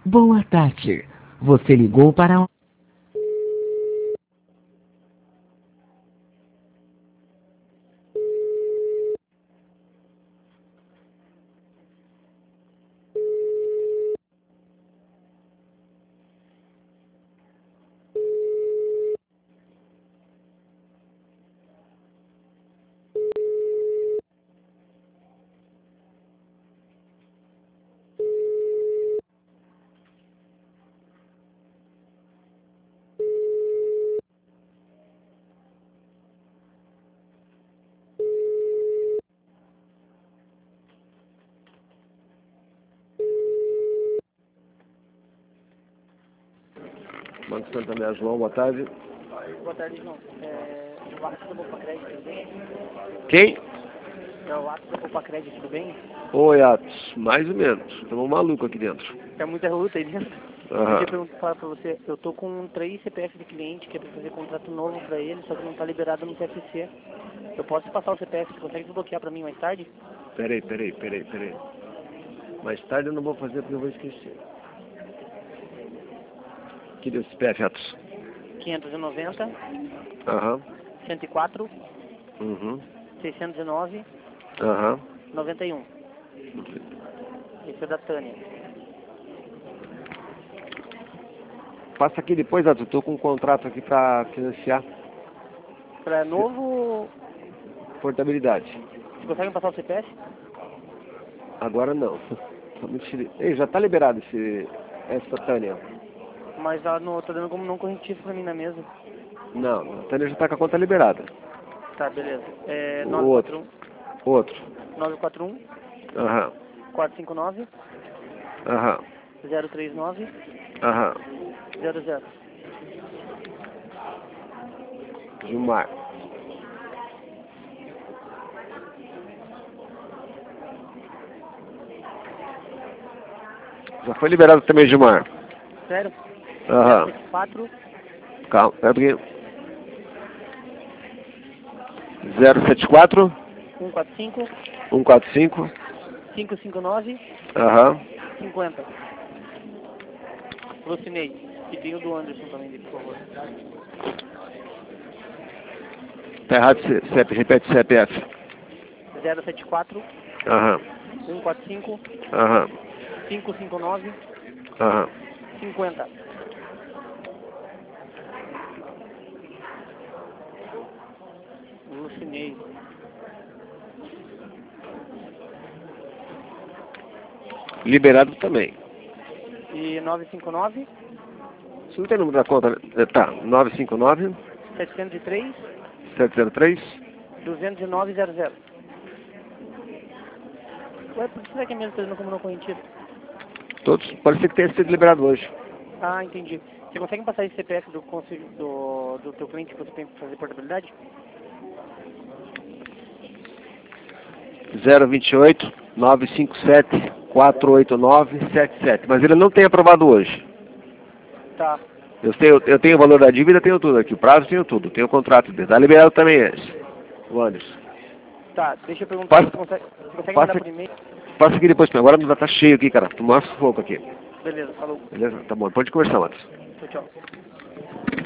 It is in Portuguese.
Boa tarde. Você ligou para... Banco Santander, João, boa tarde. Boa tarde, João. O ato da Poupa Crédito, tudo bem? Quem? É o ato da Poupa Crédito, tudo bem? Oi, Atos. Mais ou menos. Estamos maluco aqui dentro. É muita luta aí dentro. Aham. Eu queria falar pra você, eu tô com 3 CPF de cliente que é pra fazer contrato novo pra ele, só que não tá liberado no TFC. Eu posso te passar o CPF, você consegue desbloquear pra mim mais tarde? Peraí. Mais tarde eu não vou fazer porque eu vou esquecer. Que deu CPF, Atos? 590, Aham. 104, Uhum. 609, Aham. 91. Esse é da Tânia. Passa aqui depois, Atos. Eu tô com um contrato aqui pra financiar Pra novo, portabilidade. você consegue me passar o CPF? Agora não. Ei, já tá liberado essa Tânia. Mas ela não, tá dando como não corretivo pra mim na mesa. Não, a Tânia já tá com a conta liberada. Tá, beleza. É O outro. 941 Aham. 459 Aham. 039 Aham. 00. Gilmar. Já foi liberado também, Gilmar. Sério? Aham. 074 Calma, pera um pouquinho. 074 145 145. 559 Aham. 50. Lucinei. Pedindo do Anderson também, por favor. Tá errado, repete o CPF. 074 Aham. 145 Aham. 559 Aham. 50. Lucinei. Liberado também. E 959 Você não tem número da conta, né? Tá, 959 703 703. 209 00. Ué, por que será que é mesmo fazendo como não corretivo? Todos, pode ser que tenha sido liberado hoje. Ah, entendi. Você consegue passar esse CPF do teu cliente que você tem para fazer portabilidade? 028 957 489 77. Mas ele não tem aprovado hoje. Tá. Eu tenho o valor da dívida, tenho tudo aqui. O prazo, tenho tudo. Tenho o contrato dele. Tá liberado também esse. O Anderson. Tá, deixa eu perguntar. Passa, Você consegue passa, mandar por e-mail? passa aqui depois, porque agora não tá cheio aqui, cara. Tomar sufoco aqui. Beleza, falou. Beleza? Tá bom. Pode conversar, Anderson. Tchau, tchau.